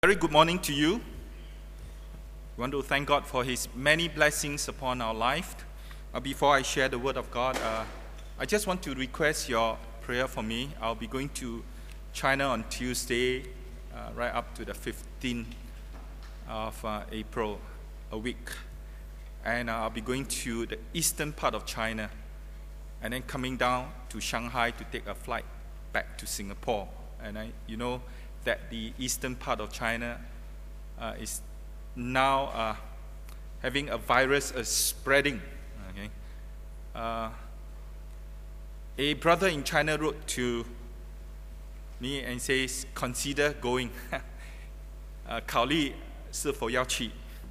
Very good morning to you. We want to thank God for His many blessings upon our life. Before I share the Word of God, I just want to request your prayer for me. I'll be going to China on Tuesday, right up to the 15th of April, a week. And I'll be going to the eastern part of China, and then coming down to Shanghai to take a flight back to Singapore. And you know that the eastern part of China is now having a virus spreading. Okay, a brother in China wrote to me and says, "Consider going." 考虑是否要去.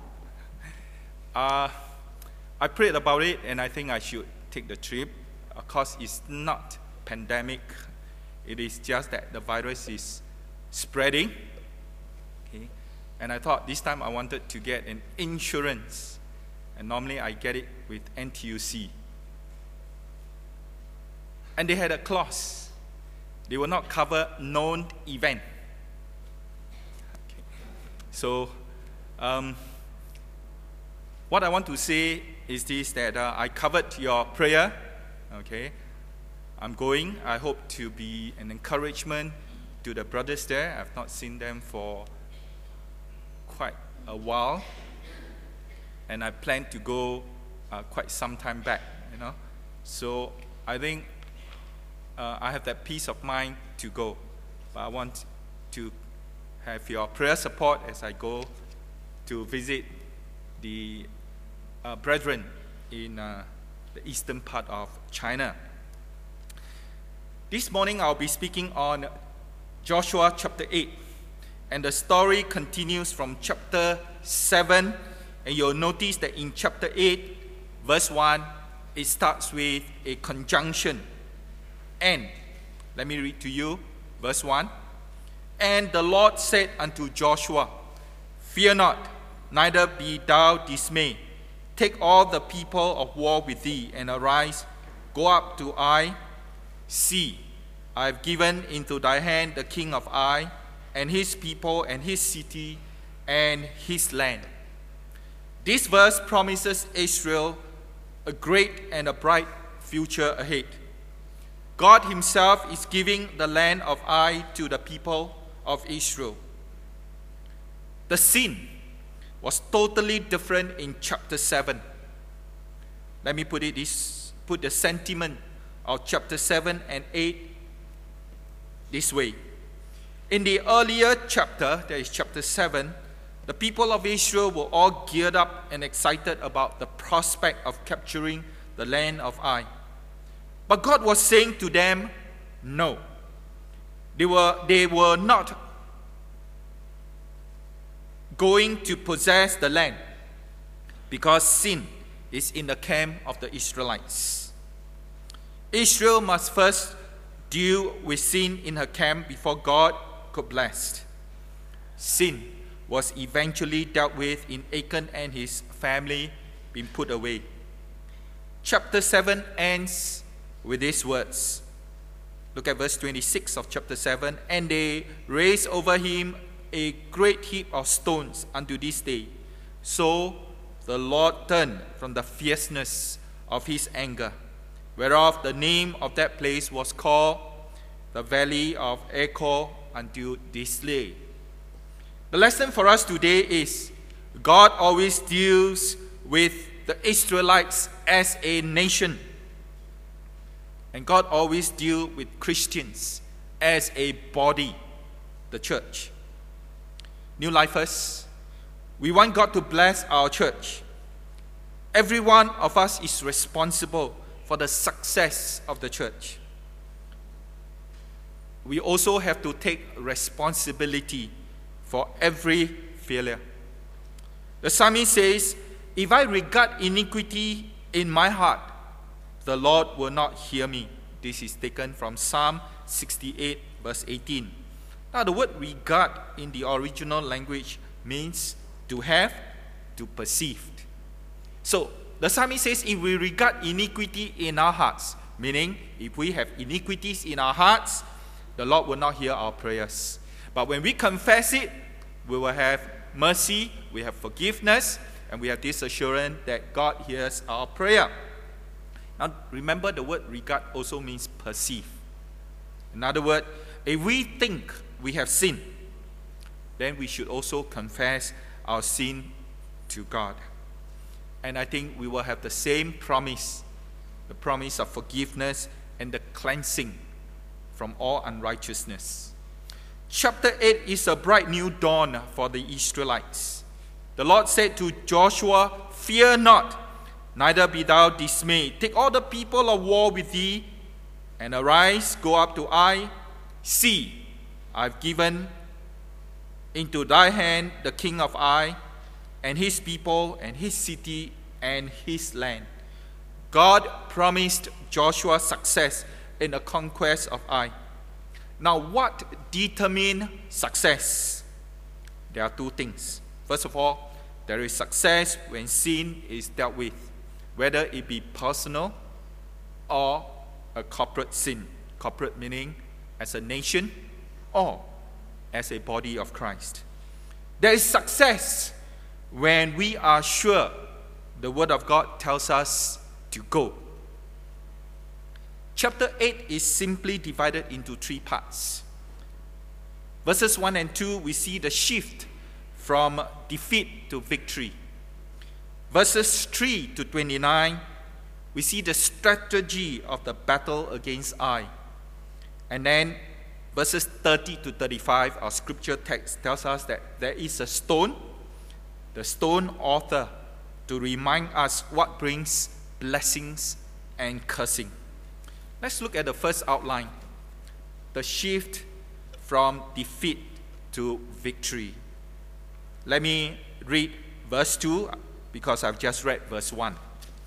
I prayed about it, and I think I should take the trip. Of course, it's not pandemic. It is just that the virus is spreading. Okay, and I thought this time I wanted to get an insurance, and normally I get it with NTUC. And they had a clause: they will not cover known event. Okay. So, what I want to say is this: that I covered your prayer. Okay, I'm going. I hope to be an encouragement to the brothers there. I've not seen them for quite a while, and I plan to go quite some time back. So I think I have that peace of mind to go, but I want to have your prayer support as I go to visit the brethren in the eastern part of China. This morning I'll be speaking on Joshua chapter 8, and the story continues from chapter 7, and you'll notice that in chapter 8, verse 1, it starts with a conjunction. And, let me read to you, verse 1. And the Lord said unto Joshua, Fear not, neither be thou dismayed. Take all the people of war with thee, and arise, go up to Ai. See, I have given into thy hand the king of Ai, and his people, and his city, and his land. This verse promises Israel a great and a bright future ahead. God himself is giving the land of Ai to the people of Israel. The scene was totally different in chapter 7. Let me put the sentiment of chapter 7 and 8 this way. In the earlier chapter, that is chapter 7, the people of Israel were all geared up and excited about the prospect of capturing the land of Ai. But God was saying to them, no. They were not going to possess the land because sin is in the camp of the Israelites. Israel must first deal with sin in her camp before God could bless. Sin was eventually dealt with in Achan and his family being put away. Chapter 7 ends with these words. Look at verse 26 of chapter 7. And they raised over him a great heap of stones unto this day. So the Lord turned from the fierceness of his anger, whereof the name of that place was called the Valley of Achor until this day. The lesson for us today is God always deals with the Israelites as a nation, and God always deals with Christians as a body, the church. New Lifers, we want God to bless our church. Every one of us is responsible for the success of the church. We also have to take responsibility for every failure. The psalmist says, if I regard iniquity in my heart, the Lord will not hear me. This is taken from Psalm 68, verse 18. Now, the word regard in the original language means to have, to perceive. So, the psalmist says, if we regard iniquity in our hearts, meaning if we have iniquities in our hearts, the Lord will not hear our prayers. But when we confess it, We will have mercy, we have forgiveness, and we have this assurance that God hears our prayer. Now, remember the word regard also means perceive. In other words, if we think we have sinned, then we should also confess our sin to God. And I think we will have the same promise, the promise of forgiveness and the cleansing from all unrighteousness. Chapter 8 is a bright new dawn for the Israelites. The Lord said to Joshua, "Fear not, neither be thou dismayed. Take all the people of war with thee, and arise, go up to Ai. See, I have given into thy hand the king of Ai, and his people, and his city, and his land." God promised Joshua success in the conquest of Ai. Now, what determines success? There are two things. First of all, there is success when sin is dealt with, whether it be personal or a corporate sin. Corporate meaning as a nation or as a body of Christ. There is success when we are sure the Word of God tells us to go. Chapter 8 is simply divided into three parts. Verses 1 and 2, we see the shift from defeat to victory. Verses 3 to 29, we see the strategy of the battle against Ai. And then verses 30 to 35, our scripture text tells us that there is a stone, the stone author, to remind us what brings blessings and cursing. Let's look at the first outline, the shift from defeat to victory. Let me read verse 2 because I've just read verse 1.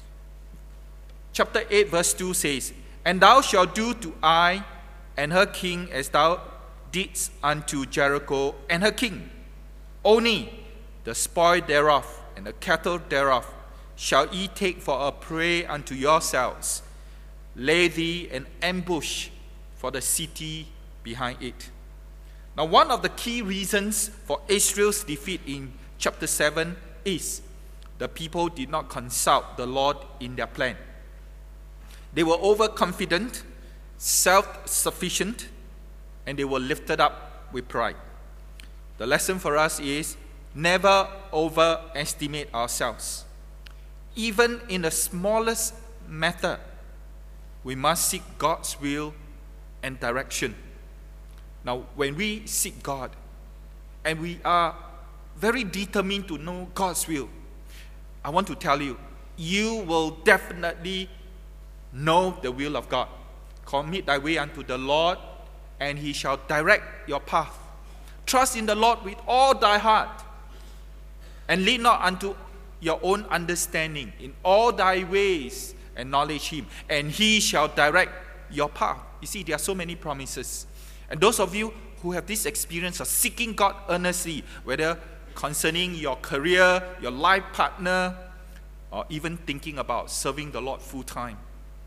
Chapter 8 verse 2 says, "And thou shalt do to Ai and her king as thou didst unto Jericho and her king. Only the spoil thereof and the cattle thereof shall ye take for a prey unto yourselves. Lay thee an ambush for the city behind it." Now, one of the key reasons for Israel's defeat in chapter 7 is the people did not consult the Lord in their plan. They were overconfident, self-sufficient, and they were lifted up with pride. The lesson for us is never overestimate ourselves. Even in the smallest matter, we must seek God's will and direction. Now, when we seek God and we are very determined to know God's will, I want to tell you, you will definitely know the will of God. Commit thy way unto the Lord, and he shall direct your path. Trust in the Lord with all thy heart, and lean not unto your own understanding. In all thy ways acknowledge him, and he shall direct your path. You see, there are so many promises. And those of you who have this experience of seeking God earnestly, whether concerning your career, your life partner, or even thinking about serving the Lord full time,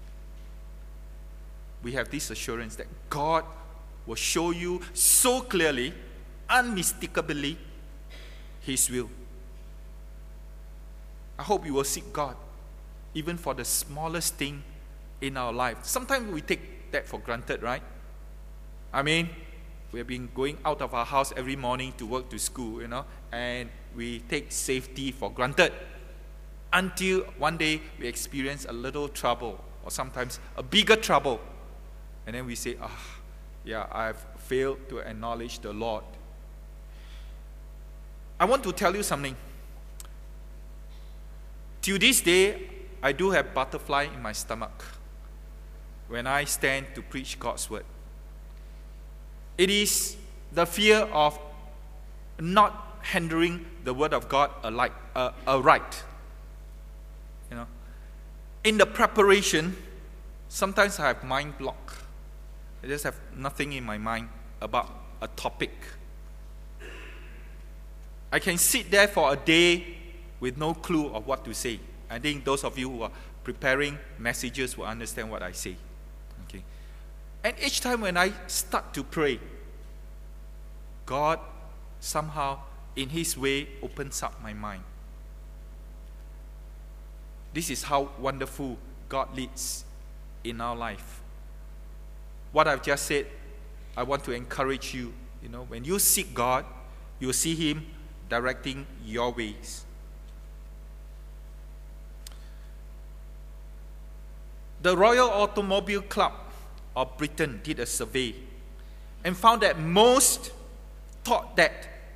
we have this assurance that God will show you so clearly, unmistakably, his will. I hope you will seek God even for the smallest thing in our life. Sometimes we take that for granted, right? I mean, we have been going out of our house every morning to work, to school, and we take safety for granted until one day we experience a little trouble, or sometimes a bigger trouble, and then we say, I've failed to acknowledge the Lord. I want to tell you something. Till this day, I do have butterfly in my stomach when I stand to preach God's word. It is the fear of not handling the word of God right. In the preparation, sometimes I have mind block. I just have nothing in my mind about a topic. I can sit there for a day with no clue of what to say. I think those of you who are preparing messages will understand what I say. Okay. And each time when I start to pray, God somehow in His way opens up my mind. This is how wonderful God leads in our life. What I've just said, I want to encourage you. When you seek God, you'll see Him directing your ways. The Royal Automobile Club of Britain did a survey and found that most thought that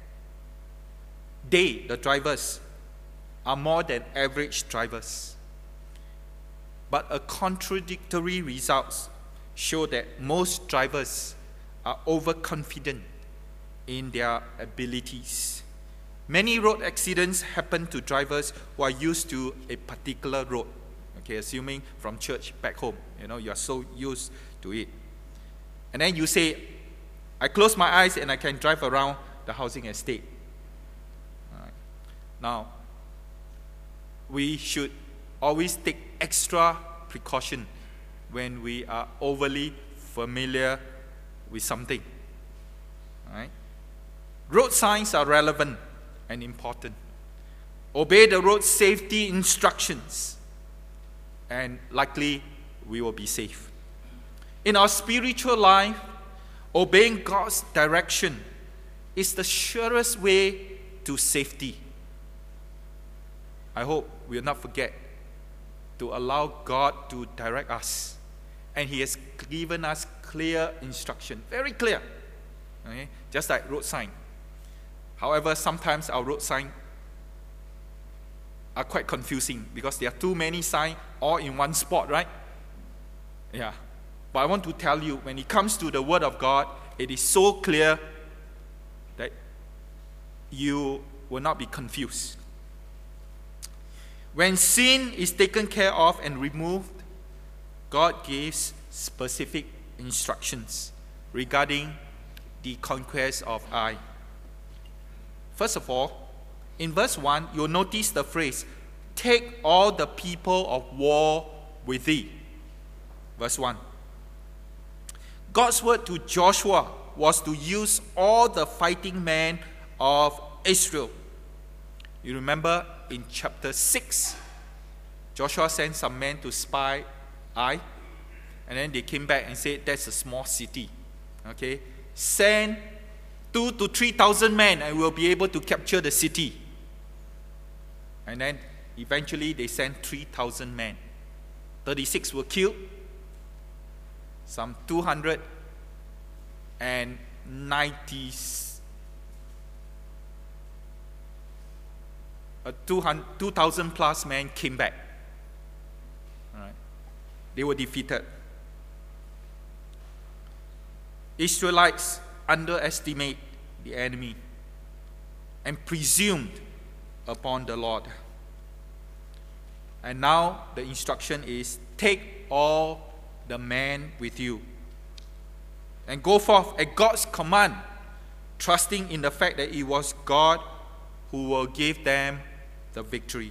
they, the drivers, are more than average drivers. But a contradictory results show that most drivers are overconfident in their abilities. Many road accidents happen to drivers who are used to a particular road. Okay, assuming from church back home, you are so used to it. And then you say, I close my eyes and I can drive around the housing estate. All right. Now, we should always take extra precaution when we are overly familiar with something. All right. Road signs are relevant and important. Obey the road safety instructions, and likely we will be safe. In our spiritual life, obeying God's direction is the surest way to safety. I hope we will not forget to allow God to direct us. And He has given us clear instruction, very clear. Okay? Just like road sign. However, sometimes our road sign are quite confusing because there are too many signs all in one spot, right? Yeah. But I want to tell you, when it comes to the Word of God, it is so clear that you will not be confused. When sin is taken care of and removed, God gives specific instructions regarding the conquest of I. First of all, in verse 1, you'll notice the phrase, take all the people of war with thee. Verse 1. God's word to Joshua was to use all the fighting men of Israel. You remember in chapter 6, Joshua sent some men to spy Ai, and then they came back and said, that's a small city. Okay? Send 2,000 to 3,000 men and we'll be able to capture the city. And then eventually they sent 3,000 men. 36 were killed. Some 2,000 plus men came back. All right. They were defeated. Israelites underestimate the enemy and presumed upon the Lord. And now the instruction is, take all the men with you and go forth at God's command, trusting in the fact that it was God who will give them the victory.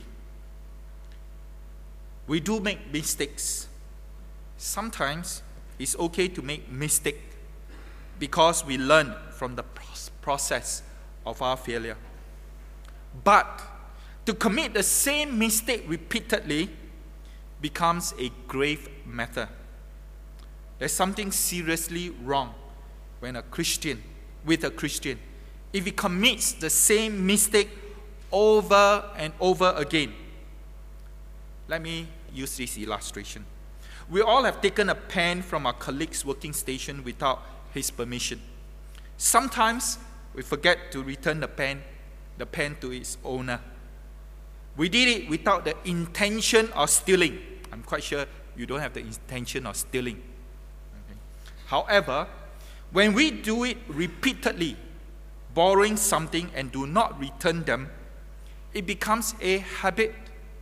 We do make mistakes. Sometimes it's okay to make mistakes because we learn from the process of our failure. But to commit the same mistake repeatedly becomes a grave matter. There's something seriously wrong when with a Christian, if he commits the same mistake over and over again. Let me use this illustration. We all have taken a pen from our colleague's working station without his permission. Sometimes we forget to return the pen to its owner. We did it without the intention of stealing. I'm quite sure you don't have the intention of stealing. Okay. However, when we do it repeatedly, borrowing something and do not return them, it becomes a habit.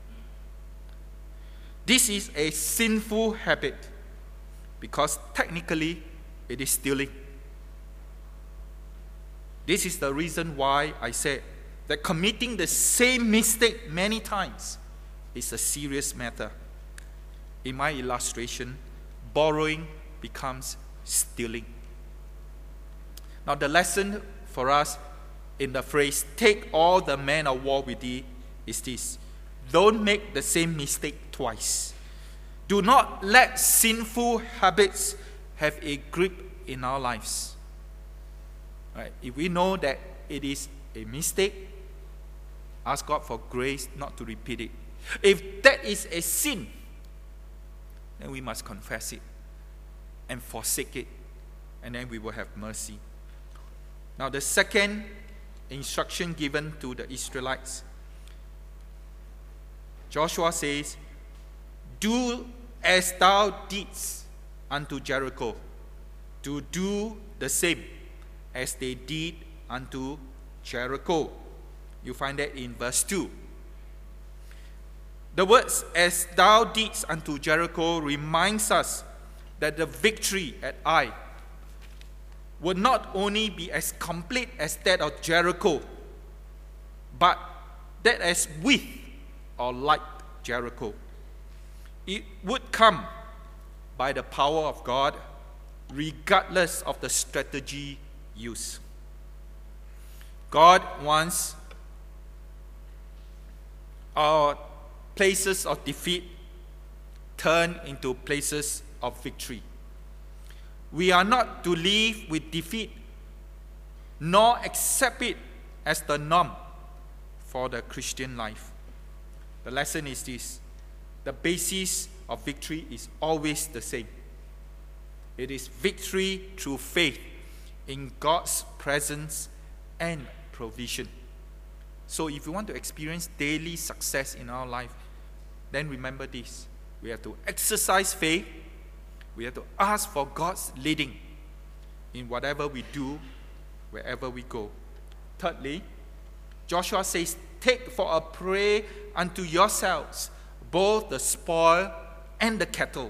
This is a sinful habit because technically it is stealing. This is the reason why I said that committing the same mistake many times is a serious matter. In my illustration, borrowing becomes stealing. Now the lesson for us in the phrase, take all the men of war with thee, is this: don't make the same mistake twice. Do not let sinful habits have a grip in our lives. Right? If we know that it is a mistake, ask God for grace not to repeat it. If that is a sin, then we must confess it and forsake it, and then we will have mercy. Now, the second instruction given to the Israelites, Joshua says, do as thou didst unto Jericho, to do the same as they did unto Jericho. You find that in verse 2. The words, as thou didst unto Jericho, reminds us that the victory at Ai would not only be as complete as that of Jericho, but that as with or like Jericho. It would come by the power of God, regardless of the strategy used. God wants our places of defeat turned into places of victory. We are not to live with defeat, nor accept it as the norm for the Christian life. The lesson is this: the basis of victory is always the same. It is victory through faith in God's presence and provision. So if we want to experience daily success in our life, then remember this: we have to exercise faith. We have to ask for God's leading in whatever we do, wherever we go. Thirdly, Joshua says, take for a prey unto yourselves both the spoil and the cattle.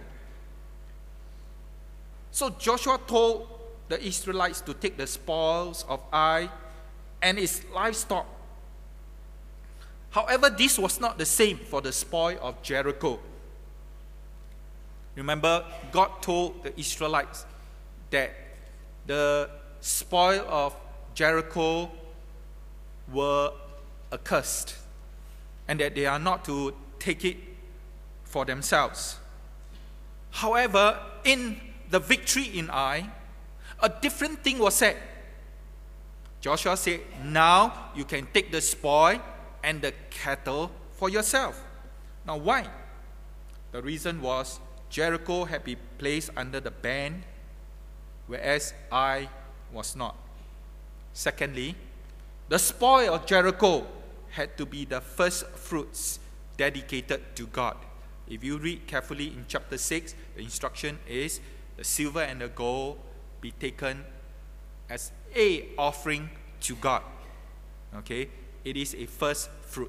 So Joshua told the Israelites to take the spoils of Ai and its livestock. However, this was not the same for the spoil of Jericho. Remember, God told the Israelites that the spoil of Jericho were accursed and that they are not to take it for themselves. However, in the victory in Ai, a different thing was said. Joshua said, now you can take the spoil and the cattle for yourself. Now why? The reason was Jericho had been placed under the ban, whereas Ai was not. Secondly, the spoil of Jericho had to be the first fruits dedicated to God. If you read carefully in chapter 6, the instruction is the silver and the gold be taken as a offering to God. Okay? It is a first fruit.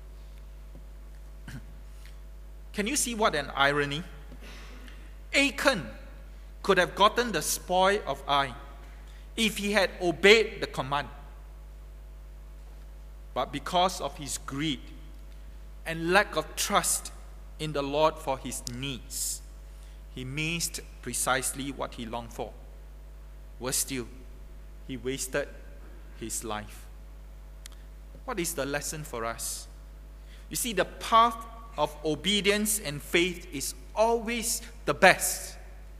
Can you see what an irony? Achan could have gotten the spoil of Ai if he had obeyed the command. But because of his greed and lack of trust in the Lord for his needs, he missed precisely what he longed for. Worse still, he wasted his life. What is the lesson for us? You see, the path of obedience and faith is always the best.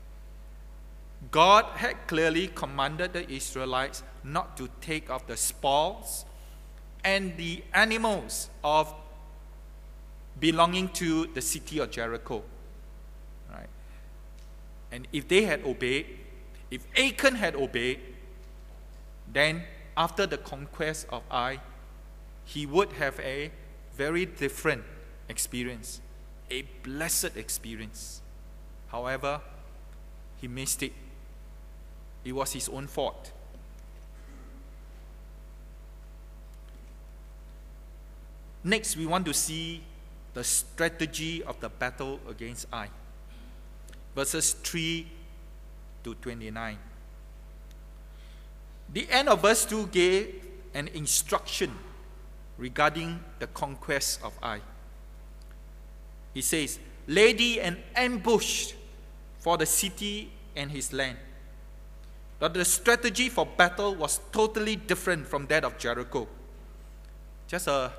God had clearly commanded the Israelites not to take of the spoils and the animals of belonging to the city of Jericho. Right? And if they had obeyed, if Achan had obeyed, then after the conquest of Ai, he would have a very different experience, a blessed experience. However, he missed it. It was his own fault. Next, we want to see the strategy of the battle against Ai. Verses 3 to 29. The end of verse 2 gave an instruction regarding the conquest of Ai. It says, lay thee an ambush for the city and his land. that the strategy for battle was totally different from that of Jericho. Just a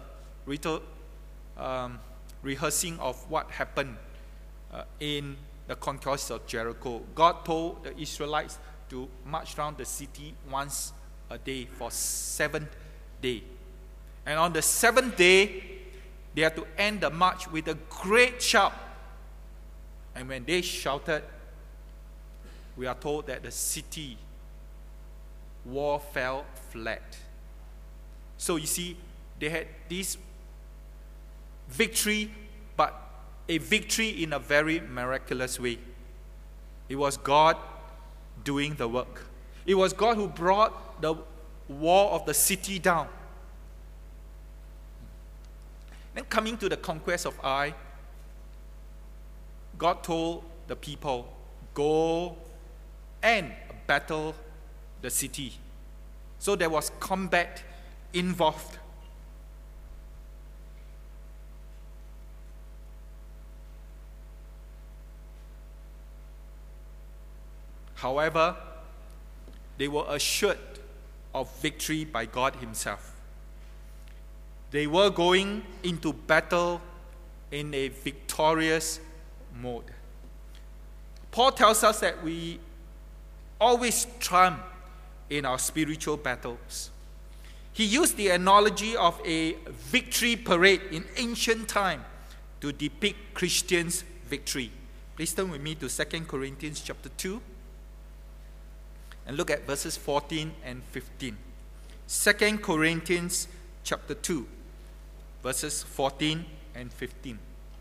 rehearsing of what happened in the conquest of Jericho. God told the Israelites to march around the city once a day for 7 days. And on the 7th day, they had to end the march with a great shout. And when they shouted, we are told that the city wall fell flat. So you see, they had this victory, but a victory in a very miraculous way. It was God doing the work. It was God who brought the wall of the city down. Then coming to the conquest of Ai, God told the people, go and battle the city. So there was combat involved. However, they were assured of victory by God Himself. They were going into battle in a victorious mode. Paul tells us that we always triumph in our spiritual battles. He used the analogy of a victory parade in ancient time to depict Christians' victory. Please turn with me to 2 Corinthians chapter 2 and look at verses 14 and 15. 2 Corinthians chapter 2, verses 14 and 15.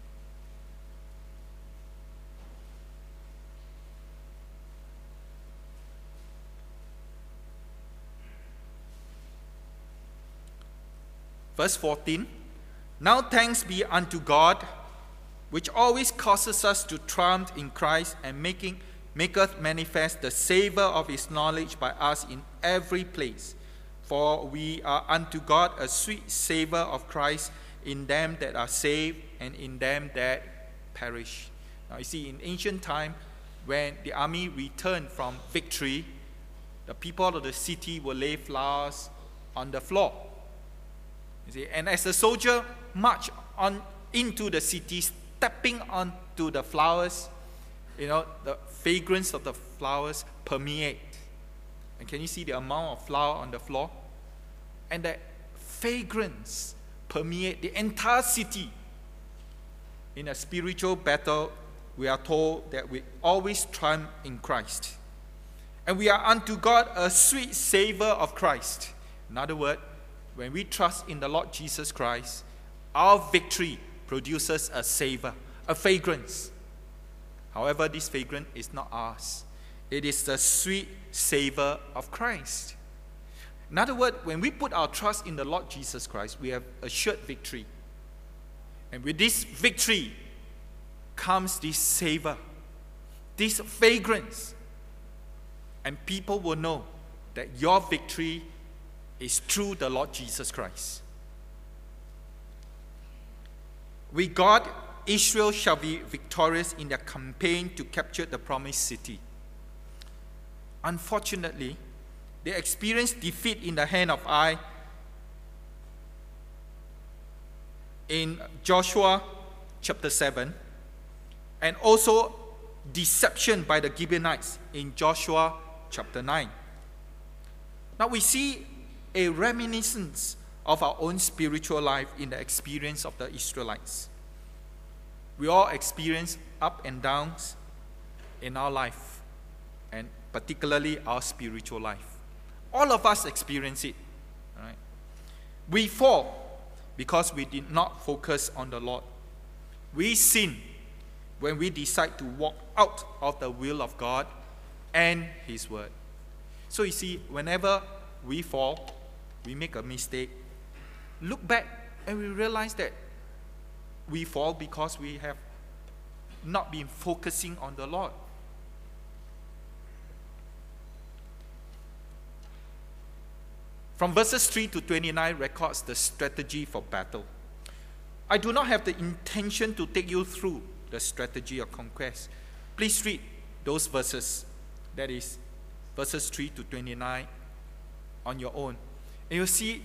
Verse 14, now thanks be unto God, which always causes us to triumph in Christ, and maketh manifest the savour of His knowledge by us in every place. For we are unto God a sweet savour of Christ in them that are saved and in them that perish. Now you see, in ancient time, when the army returned from victory, the people of the city will lay flowers on the floor. You see, and as the soldier marched on into the city, stepping onto the flowers, the fragrance of the flowers permeate. And can you see the amount of flower on the floor? And that fragrance permeate the entire city. In a spiritual battle, we are told that we always triumph in Christ. And we are unto God a sweet savour of Christ. In other words, when we trust in the Lord Jesus Christ, our victory produces a savour, a fragrance. However, this fragrance is not ours. It is the sweet savour of Christ. In other words, when we put our trust in the Lord Jesus Christ, we have assured victory. And with this victory comes this savour, this fragrance. And people will know that your victory is through the Lord Jesus Christ. With God, Israel shall be victorious in their campaign to capture the promised city. Unfortunately, they experienced defeat in the hand of Ai in Joshua chapter 7, and also deception by the Gibeonites in Joshua chapter 9. Now we see a reminiscence of our own spiritual life in the experience of the Israelites. We all experience up and downs in our life, and particularly our spiritual life. All of us experience it. Right? We fall because we did not focus on the Lord. We sin when we decide to walk out of the will of God and His word. So you see, whenever we fall, we make a mistake, look back and we realize that we fall because we have not been focusing on the Lord. From verses 3 to 29 records the strategy for battle. I do not have the intention to take you through the strategy of conquest. Please read those verses. That is verses 3 to 29 on your own. And you'll see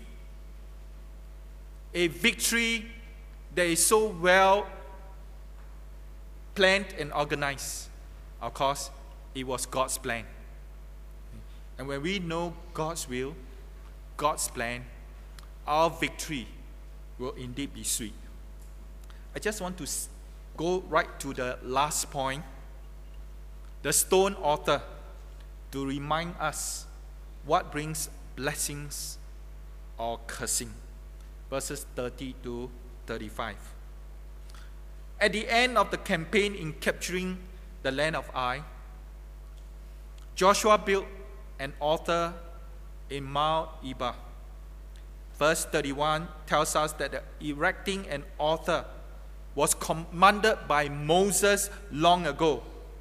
a victory that is so well planned and organized. Of course, it was God's plan. And when we know God's will, God's plan, our victory will indeed be sweet. I just want to go right to the last point, the stone altar, to remind us what brings blessings or cursing. Verses 30 to 35. At the end of the campaign in capturing the land of Ai, Joshua built an altar in Mount Ebal. Verse 31 tells us that the erecting an altar was commanded by Moses long ago.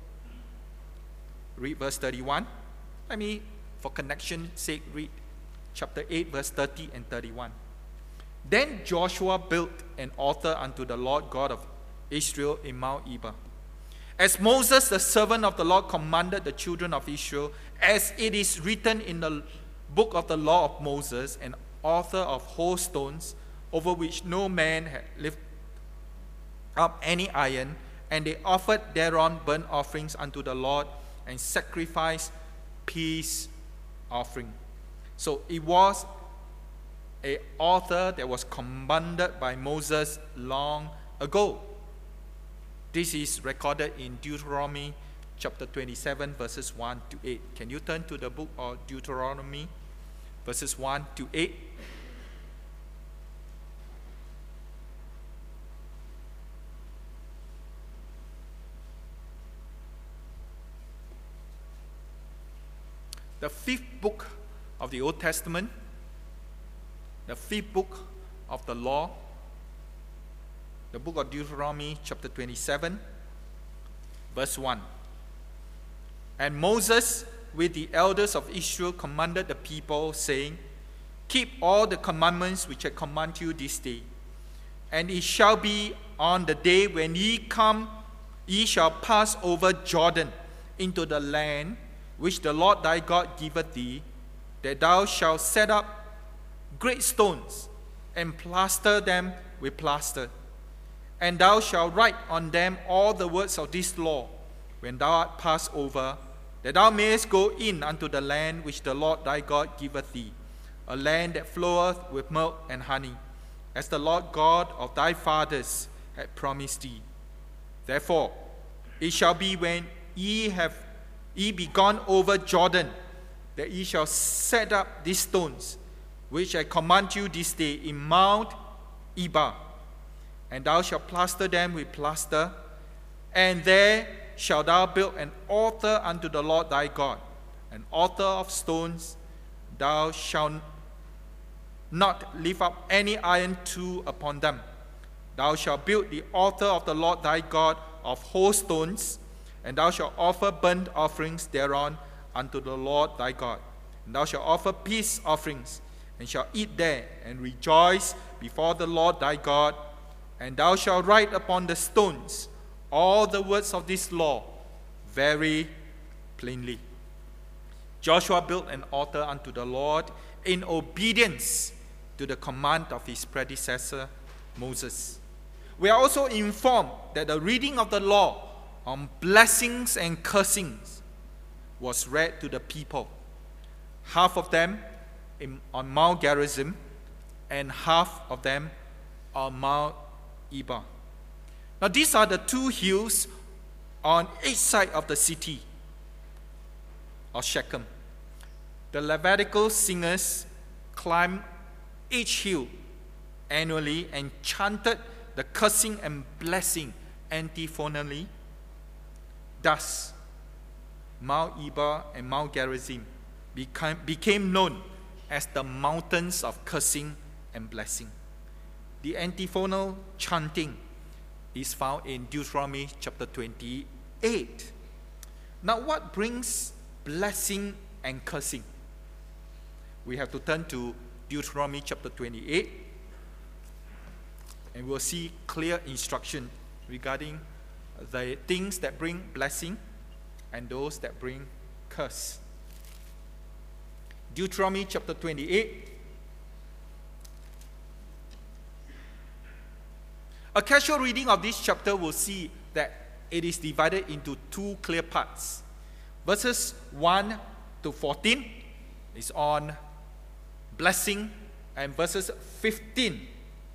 Read verse 31. Let me, for connection's sake, read chapter 8, verse 30 and 31. Then Joshua built an altar unto the Lord God of Israel in Mount Ebal, as Moses, the servant of the Lord, commanded the children of Israel, as it is written in the book of the law of Moses, an altar of whole stones, over which no man had lifted up any iron, and they offered thereon burnt offerings unto the Lord, and sacrificed peace offering. So it was an altar that was commanded by Moses long ago. This is recorded in Deuteronomy chapter 27, verses 1 to 8. Can you turn to the book of Deuteronomy, verses 1 to 8? The fifth book of the Old Testament, the fifth book of the law, the book of Deuteronomy chapter 27, verse 1. And Moses with the elders of Israel commanded the people, saying, Keep all the commandments which I command you this day. And it shall be on the day when ye come, ye shall pass over Jordan into the land which the Lord thy God giveth thee, that thou shalt set up great stones, and plaster them with plaster. And thou shalt write on them all the words of this law, when thou art passed over, that thou mayest go in unto the land which the Lord thy God giveth thee, a land that floweth with milk and honey, as the Lord God of thy fathers had promised thee. Therefore, it shall be when ye be gone over Jordan, that ye shall set up these stones, which I command you this day in Mount Ebal, and thou shalt plaster them with plaster, and there shalt thou build an altar unto the Lord thy God, an altar of stones. Thou shalt not lift up any iron tool upon them. Thou shalt build the altar of the Lord thy God of whole stones, and thou shalt offer burnt offerings thereon unto the Lord thy God. And thou shalt offer peace offerings, and shalt eat there, and rejoice before the Lord thy God. And thou shalt write upon the stones all the words of this law very plainly. Joshua built an altar unto the Lord in obedience to the command of his predecessor Moses. We are also informed that the reading of the law on blessings and cursings was read to the people, half of them on Mount Gerizim, and half of them on Mount Ebal. Now these are the two hills on each side of the city of Shechem. The Levitical singers climbed each hill annually and chanted the cursing and blessing antiphonally. Thus, Mount Ebal and Mount Gerizim became known as the mountains of cursing and blessing. The antiphonal chanting is found in Deuteronomy chapter 28. Now, what brings blessing and cursing? We have to turn to Deuteronomy chapter 28, and we'll see clear instruction regarding the things that bring blessing and those that bring curse. Deuteronomy chapter 28. A casual reading of this chapter will see that it is divided into two clear parts. Verses 1 to 14 is on blessing, and verses 15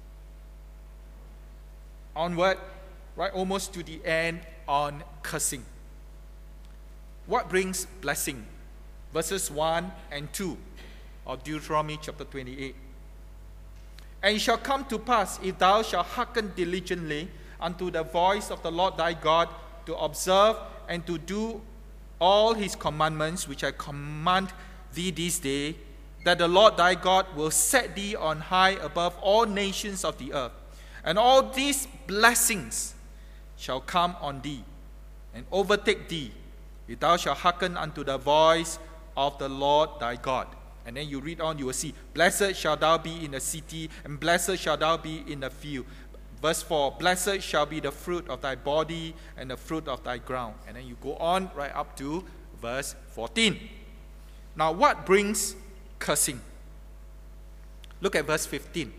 onward, right almost to the end, on cursing. What brings blessing? Verses 1 and 2 of Deuteronomy chapter 28. And it shall come to pass, if thou shalt hearken diligently unto the voice of the Lord thy God, to observe and to do all his commandments which I command thee this day, that the Lord thy God will set thee on high above all nations of the earth. And all these blessings shall come on thee and overtake thee, if thou shalt hearken unto the voice of the Lord thy God. And then you read on, you will see, blessed shalt thou be in the city, and blessed shalt thou be in the field. Verse 4, blessed shall be the fruit of thy body and the fruit of thy ground. And then you go on right up to verse 14. Now, what brings cursing? Look at verse 15.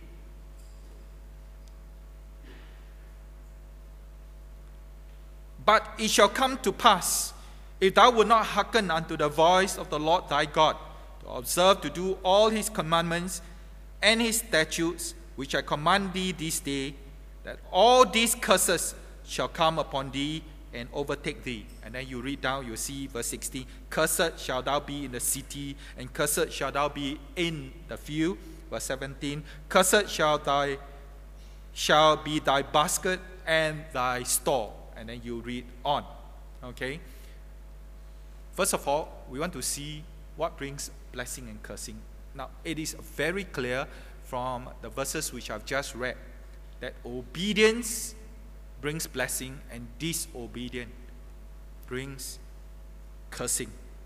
But it shall come to pass, if thou wilt not hearken unto the voice of the Lord thy God, to observe to do all his commandments and his statutes, which I command thee this day, that all these curses shall come upon thee and overtake thee. And then you read down, you see verse 16, cursed shalt thou be in the city, and cursed shalt thou be in the field. Verse 17, cursed shall be thy basket and thy store. And then you read on. Okay? First of all, we want to see what brings blessing and cursing. Now, it is very clear from the verses which I've just read that obedience brings blessing and disobedience brings cursing.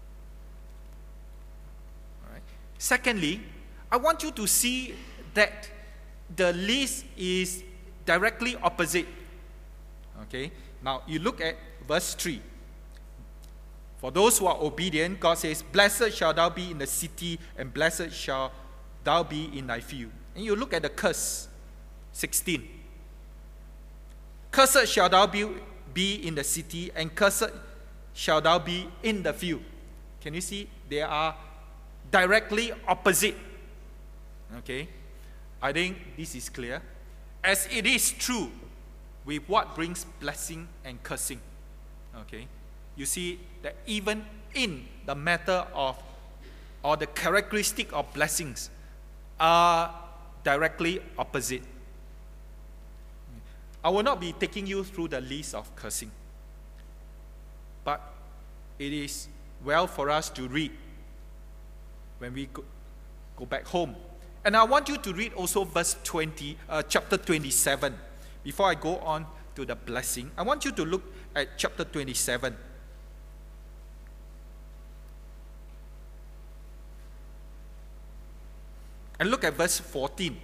All right. Secondly, I want you to see that the list is directly opposite. Okay. Now, you look at verse 3. For those who are obedient, God says, blessed shall thou be in the city, and blessed shall thou be in thy field. And you look at the curse, 16. Cursed shall thou be in the city, and cursed shall thou be in the field. Can you see? They are directly opposite. Okay? I think this is clear. As it is true with what brings blessing and cursing. Okay? You see that even in the matter of, or the characteristic of blessings are directly opposite. I will not be taking you through the list of cursing, but it is well for us to read when we go back home. And I want you to read also verse 20, chapter 27. Before I go on to the blessing, I want you to look at chapter 27. And look at verse 14.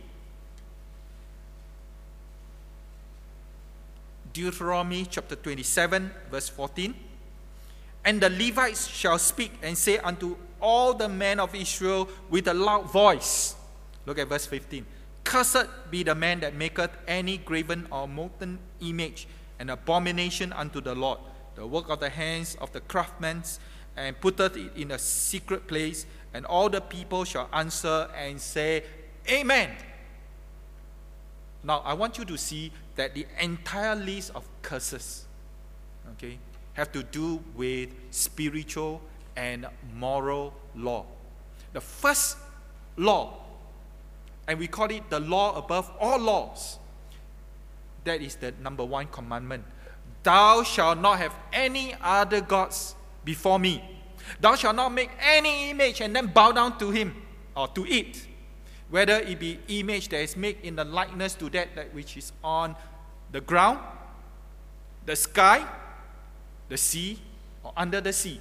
Deuteronomy chapter 27, verse 14. And the Levites shall speak and say unto all the men of Israel with a loud voice. Look at verse 15. Cursed be the man that maketh any graven or molten image, an abomination unto the Lord, the work of the hands of the craftsmen, and putteth it in a secret place. And all the people shall answer and say, Amen. Now, I want you to see that the entire list of curses, okay, have to do with spiritual and moral law. The first law, and we call it the law above all laws, that is the number one commandment. Thou shalt not have any other gods before me. Thou shalt not make any image and then bow down to him or to it, whether it be image that is made in the likeness to that which is on the ground, the sky, the sea, or under the sea.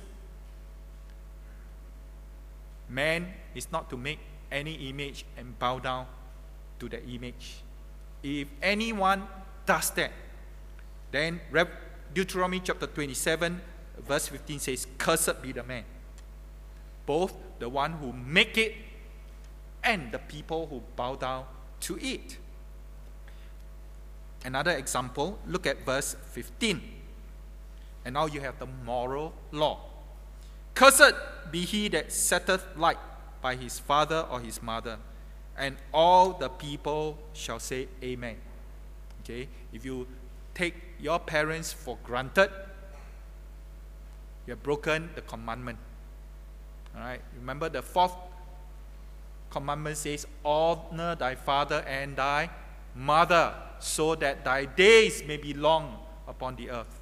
Man is not to make any image and bow down to the image. If anyone does that, then Deuteronomy chapter 27 verse 15 says, cursed be the man. both the one who make it and the people who bow down to it. Another example, look at verse 15. And now you have the moral law. Cursed be he that setteth light by his father or his mother. And all the people shall say amen. Okay, if you take your parents for granted, you have broken the commandment. All right, remember the fourth commandment says, honor thy father and thy mother, so that thy days may be long upon the earth.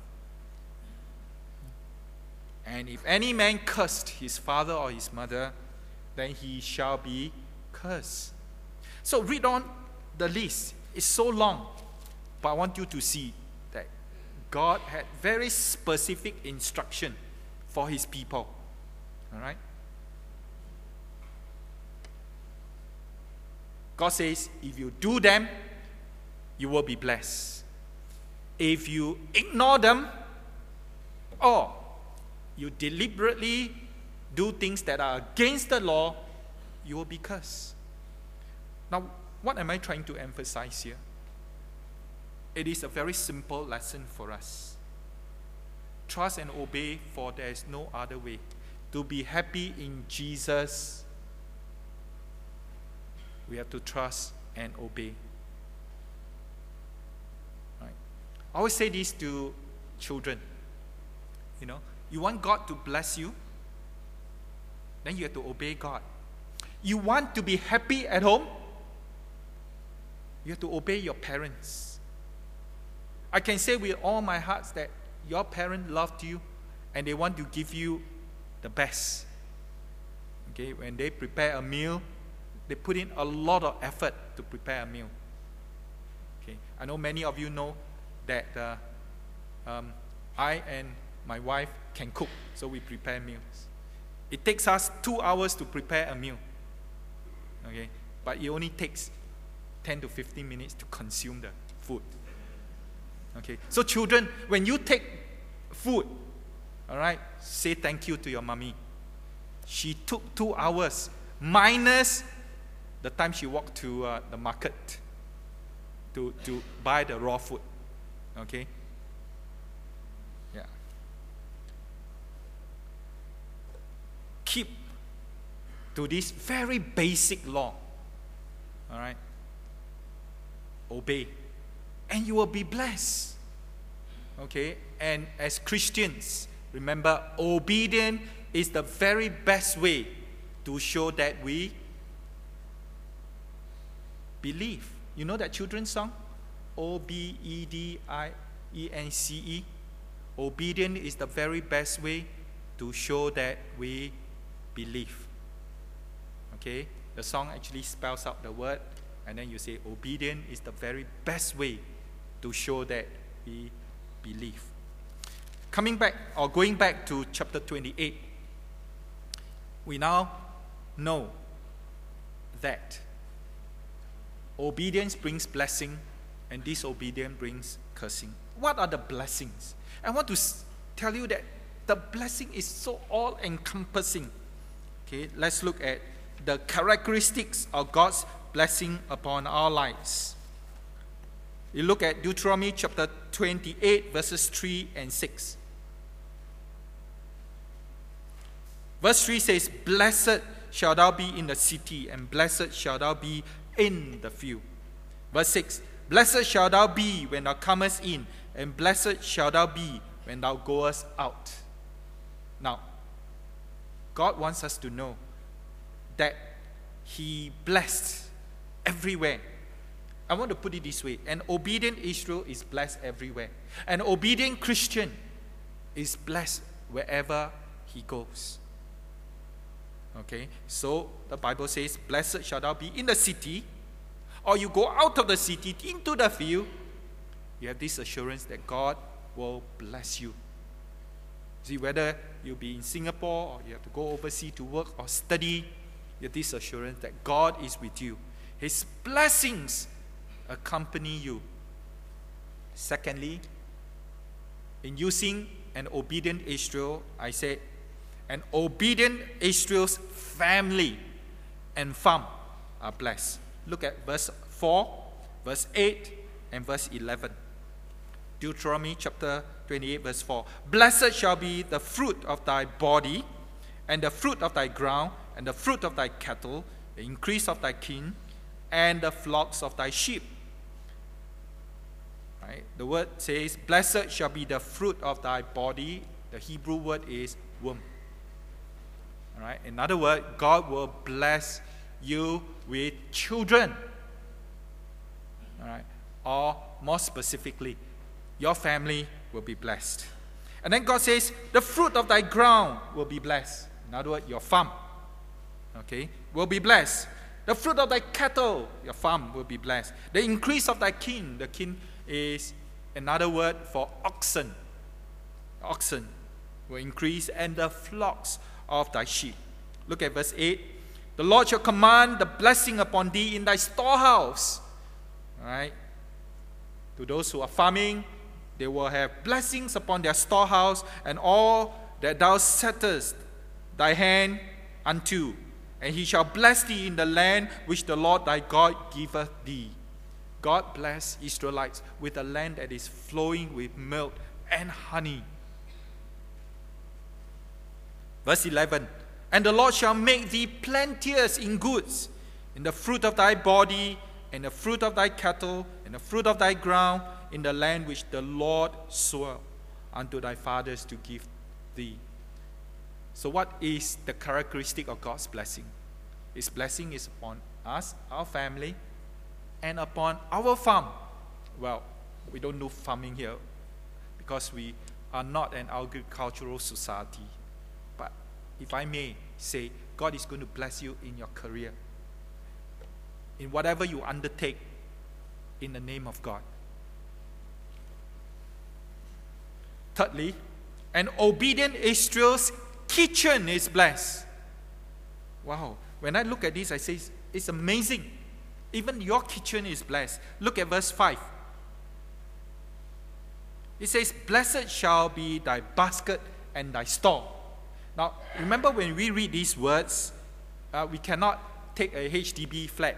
And if any man cursed his father or his mother, then he shall be cursed. So read on the list. It's so long, but I want you to see that God had very specific instruction for his people. All right? God says, if you do them, you will be blessed. If you ignore them, or you deliberately do things that are against the law, you will be cursed. Now, what am I trying to emphasize here? It is a very simple lesson for us. Trust and obey, for there is no other way. To be happy in Jesus, we have to trust and obey. Right? I always say this to children. You know, you want God to bless you, then you have to obey God. You want to be happy at home, you have to obey your parents. I can say with all my heart that your parent loved you and they want to give you the best. Okay, when they prepare a meal, they put in a lot of effort to prepare a meal. Okay, I know many of you know that I and my wife can cook, so we prepare meals. It takes us 2 hours to prepare a meal. Okay, but it only takes 10 to 15 minutes to consume the food. Okay, so children, when you take food, all right, say thank you to your mommy. She took 2 hours minus the time she walked to the market to buy the raw food. Okay? Yeah. Keep to this very basic law. All right? Obey. And you will be blessed. Okay? And as Christians, remember, obedience is the very best way to show that we believe. You know that children's song? Obedience. Obedience is the very best way to show that we believe. Okay? The song actually spells out the word, and then you say, obedience is the very best way to show that we believe. Coming back, or going back to chapter 28, we now know that obedience brings blessing and disobedience brings cursing. What are the blessings? I want to tell you that the blessing is so all-encompassing. Okay, let's look at the characteristics of God's blessing upon our lives. You look at Deuteronomy chapter 28, verses 3 and 6. Verse 3 says, blessed shalt thou be in the city, and blessed shalt thou be in the field. Verse 6, blessed shalt thou be when thou comest in, and blessed shalt thou be when thou goest out. Now, God wants us to know that He blessed everywhere. I want to put it this way: an obedient Israel is blessed everywhere. An obedient Christian is blessed wherever he goes. Okay, so the Bible says, blessed shall thou be in the city, or you go out of the city into the field, you have this assurance that God will bless you. See, whether you'll be in Singapore, or you have to go overseas to work or study, you have this assurance that God is with you. His blessings accompany you. Secondly, in using an obedient Israel, I said, and obedient Israel's family and farm are blessed. Look at verse 4, verse 8, and verse 11. Deuteronomy chapter 28, verse 4. Blessed shall be the fruit of thy body, and the fruit of thy ground, and the fruit of thy cattle, the increase of thy kin, and the flocks of thy sheep. Right? The word says, blessed shall be the fruit of thy body. The Hebrew word is womb. All right? In other words, God will bless you with children. All right? Or more specifically, your family will be blessed. And then God says, the fruit of thy ground will be blessed. In other words, your farm, okay, will be blessed. The fruit of thy cattle, your farm, will be blessed. The increase of thy kin, the kin is another word for oxen. Oxen will increase, and the flocks of thy sheep. Look at verse 8. The Lord shall command the blessing upon thee in thy storehouse. All right. To those who are farming, they will have blessings upon their storehouse, and all that thou settest thy hand unto. And he shall bless thee in the land which the Lord thy God giveth thee. God bless Israelites with a land that is flowing with milk and honey. Verse 11. And the Lord shall make thee plenteous in goods, in the fruit of thy body, and the fruit of thy cattle, and the fruit of thy ground, in the land which the Lord swore unto thy fathers to give thee. So what is the characteristic of God's blessing? His blessing is upon us, our family, and upon our farm. Well, we don't do farming here because we are not an agricultural society. But if I may say, God is going to bless you in your career, in whatever you undertake, in the name of God. Thirdly, an obedient Israel's kitchen is blessed. Wow. When I look at this, I say, it's amazing. Even your kitchen is blessed. Look at verse 5. It says, blessed shall be thy basket and thy store. Now, remember when we read these words, we cannot take a HDB flat,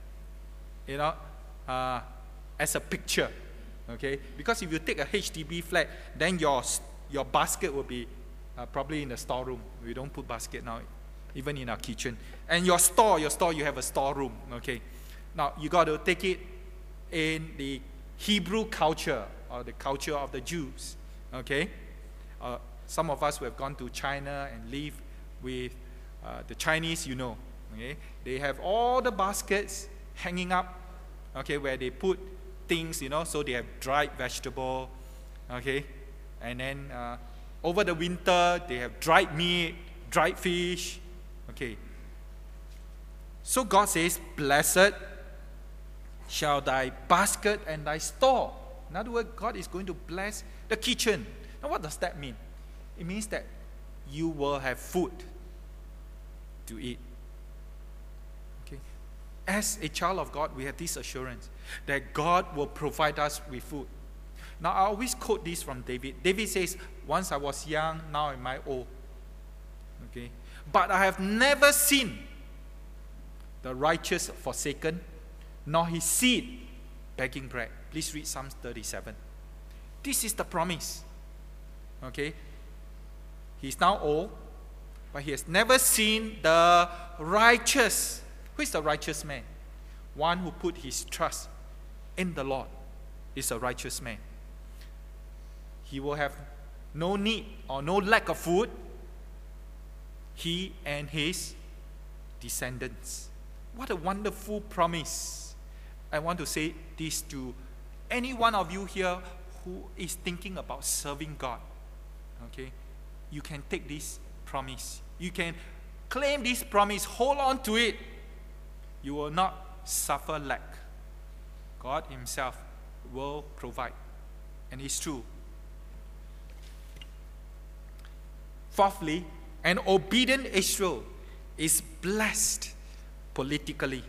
as a picture. Okay? Because if you take a HDB flat, then your basket will be probably in the storeroom. We don't put basket now, even in our kitchen. And your store, you have a storeroom. Okay? Now, you got to take it in the Hebrew culture, or the culture of the Jews. Okay? Some of us who have gone to China and live with the Chinese, okay? They have all the baskets hanging up, okay, where they put things, so they have dried vegetable, okay? And then over the winter, they have dried meat, dried fish, okay? So God says, blessed shall thy basket and thy store. In other words, God is going to bless the kitchen. Now, what does that mean? It means that you will have food to eat. Okay? As a child of God, we have this assurance that God will provide us with food. Now, I always quote this from David. David says, once I was young, now am I old. Okay? But I have never seen the righteous forsaken, nor his seed begging bread. Please read Psalm 37. This is the promise. Okay? He's now old, but he has never seen the righteous. Who is the righteous man? One who put his trust in the Lord is a righteous man. He will have no need or no lack of food, he and his descendants. What a wonderful promise. I want to say this to any one of you here who is thinking about serving God. Okay? You can take this promise. You can claim this promise. Hold on to it. You will not suffer lack. God himself will provide. And it's true. Fourthly, an obedient Israel is blessed politically.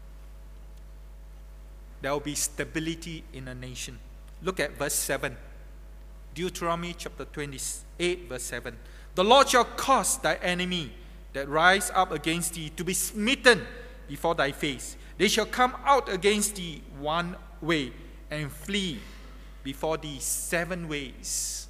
There will be stability in a nation. Look at verse 7. Deuteronomy chapter 28, verse 7. The Lord shall cause thy enemy that rise up against thee to be smitten before thy face. They shall come out against thee one way and flee before thee 7 ways.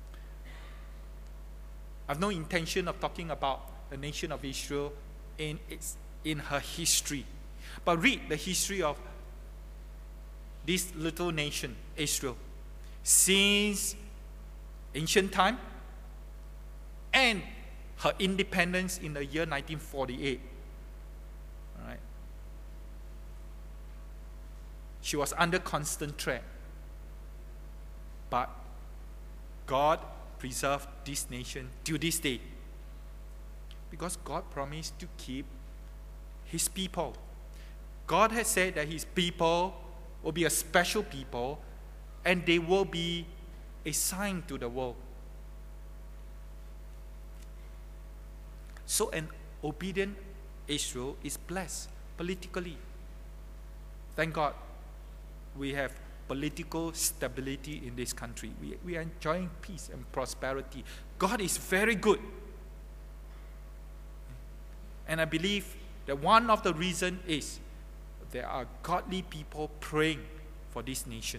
I have no intention of talking about the nation of Israel in her history. But read the history of this little nation, Israel, since ancient time and her independence in the year 1948. All right. She was under constant threat. But God preserved this nation till this day. Because God promised to keep His people. God has said that His people will be a special people and they will be a sign to the world. So an obedient Israel is blessed politically. Thank God we have political stability in this country. We are enjoying peace and prosperity. God is very good. And I believe that one of the reasons is there are godly people praying for this nation.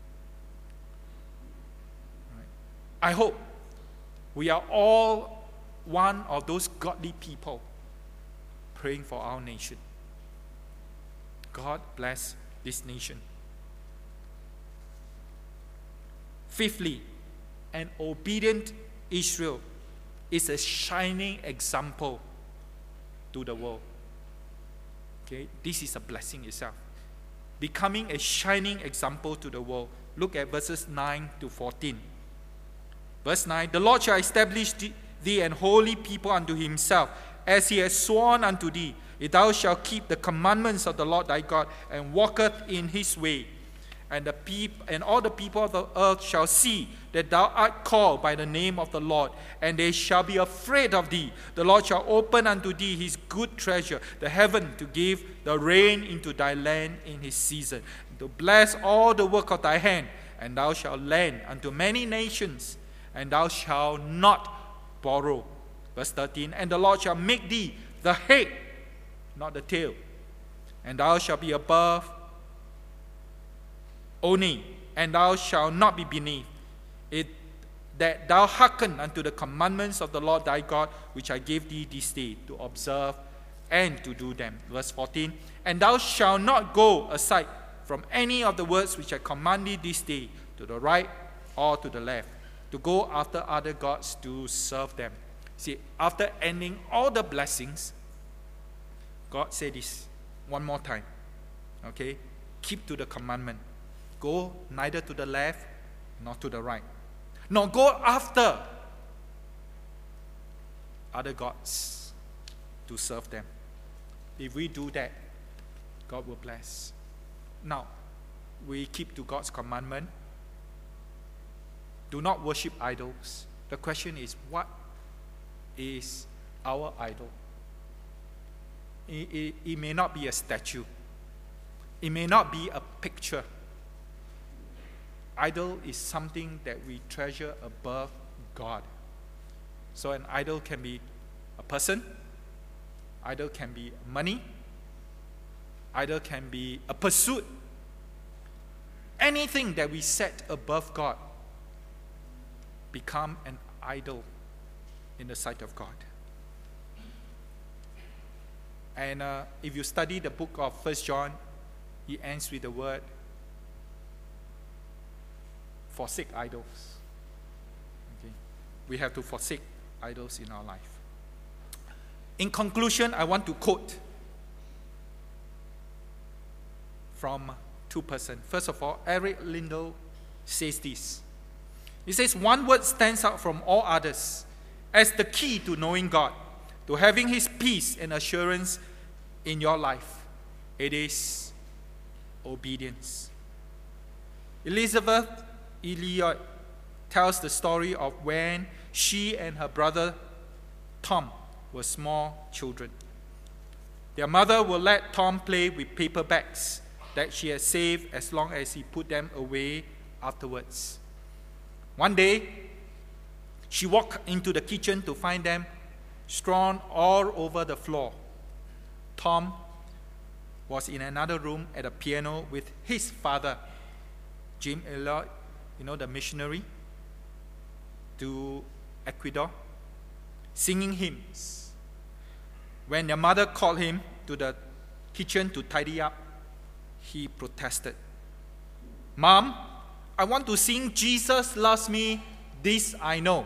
I hope we are all one of those godly people praying for our nation. God bless this nation. Fifthly, an obedient Israel is a shining example to the world. Okay, this is a blessing itself. Becoming a shining example to the world. Look at verses 9 to 14. Verse 9, the Lord shall establish thee an holy people unto himself, as he has sworn unto thee, if thou shalt keep the commandments of the Lord thy God, and walketh in his way. And all the people of the earth shall see that thou art called by the name of the Lord, and they shall be afraid of thee. The Lord shall open unto thee his good treasure, the heaven, to give the rain into thy land in his season, to bless all the work of thy hand, and thou shalt lend unto many nations, and thou shalt not borrow. Verse 13, and the Lord shall make thee the head, not the tail, and thou shalt be above only, and thou shalt not be beneath. It that thou hearken unto the commandments of the Lord thy God, which I gave thee this day, to observe and to do them. Verse 14, and thou shalt not go aside from any of the words which I command thee this day, to the right or to the left, to go after other gods to serve them. See, after ending all the blessings, God said this one more time. Okay? Keep to the commandment. Go neither to the left nor to the right, nor go after other gods to serve them. If we do that, God will bless. Now, we keep to God's commandment. Do not worship idols. The question is, what is our idol? It may not be a statue. It may not be a picture. Idol is something that we treasure above God. So an idol can be a person, idol can be money, idol can be a pursuit. Anything that we set above God become an idol in the sight of God. And if you study the book of 1 John, he ends with the word, forsake idols. Okay. We have to forsake idols in our life. In conclusion, I want to quote from two persons. First of all, Eric Liddell says this. He says, one word stands out from all others as the key to knowing God, to having his peace and assurance in your life. It is obedience. Elizabeth Elliot tells the story of when she and her brother Tom were small children. Their mother would let Tom play with paper bags that she had saved as long as he put them away afterwards. One day, She walked into the kitchen to find them strewn all over the floor. Tom was in another room at a piano with his father, Jim Elliot, the missionary to Ecuador, singing hymns. When their mother called him to the kitchen to tidy up, he protested. "Mom, I want to sing 'Jesus Loves Me, This I Know.'"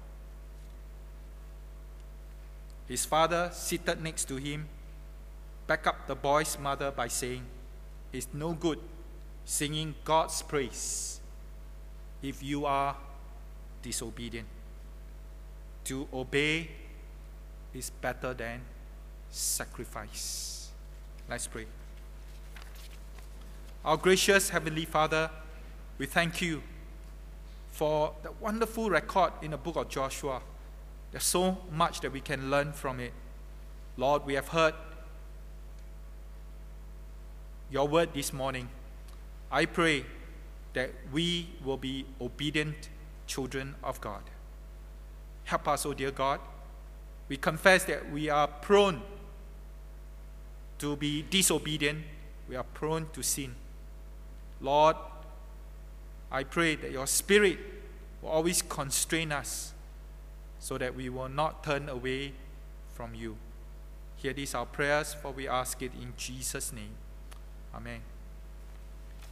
His father, seated next to him, backed up the boy's mother by saying, "It's no good singing God's praise if you are disobedient. To obey is better than sacrifice." Let's pray. Our gracious Heavenly Father, we thank you for the wonderful record in the book of Joshua. There's so much that we can learn from it. Lord, we have heard your word this morning. I pray that we will be obedient children of God. Help us, oh dear God. We confess that we are prone to be disobedient. We are prone to sin. Lord, I pray that your Spirit will always constrain us so that we will not turn away from you. Hear these our prayers, for we ask it in Jesus' name. Amen.